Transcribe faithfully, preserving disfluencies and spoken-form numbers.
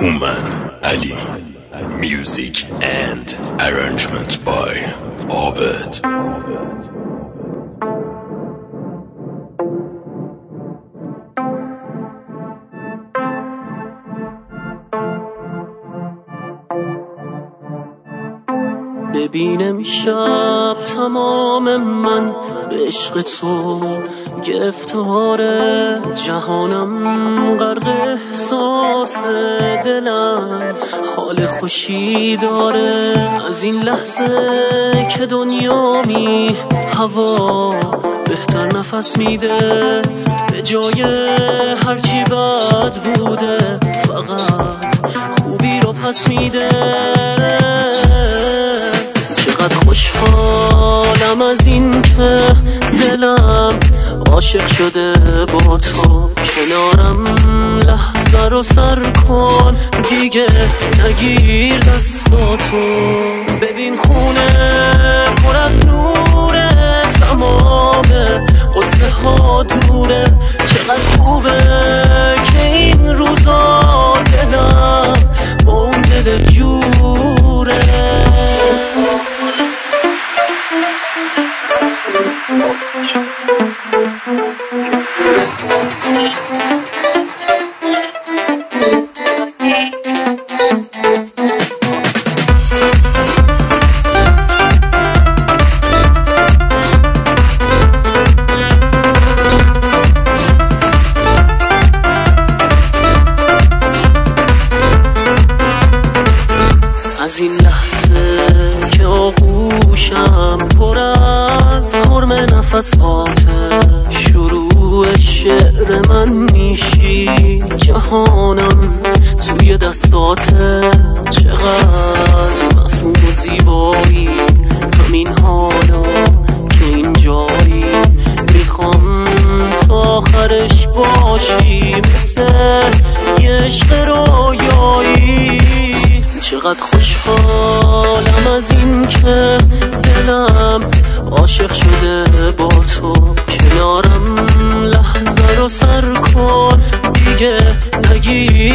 Human Ali. Music and arrangement by Abed. ببینم شب تمام من به عشق تو گرفتاره، جهانم غرق احساس، دلم حال خوشی داره از این لحظه که دنیا می هوا بهتر نفس میده، به جای هرچی بد بوده فقط خوبی رو پس میده. چقدر خوشحالم از این که دلم عاشق شده با تو، کنارم لحظه رو سر کن دیگه نگیر دستاتو. ببین خونه پر از نوره، تمام قصه ها دوره، چقدر خوبه که این روزا دلم با اون دل جوره. از این لحظه که آغوشم پر از حرم نفساته، شروع شعر من میشی، جهانم توی دستاته. چقدر معصوم و زیبایی همین حالا که اینجایی، میخوام تا آخرش باشی مثل یه عشق رویایی. چقدر خوشحالم از این که دلم عاشق شده با تو، کنارم لحظه رو سر کن دیگه نگیر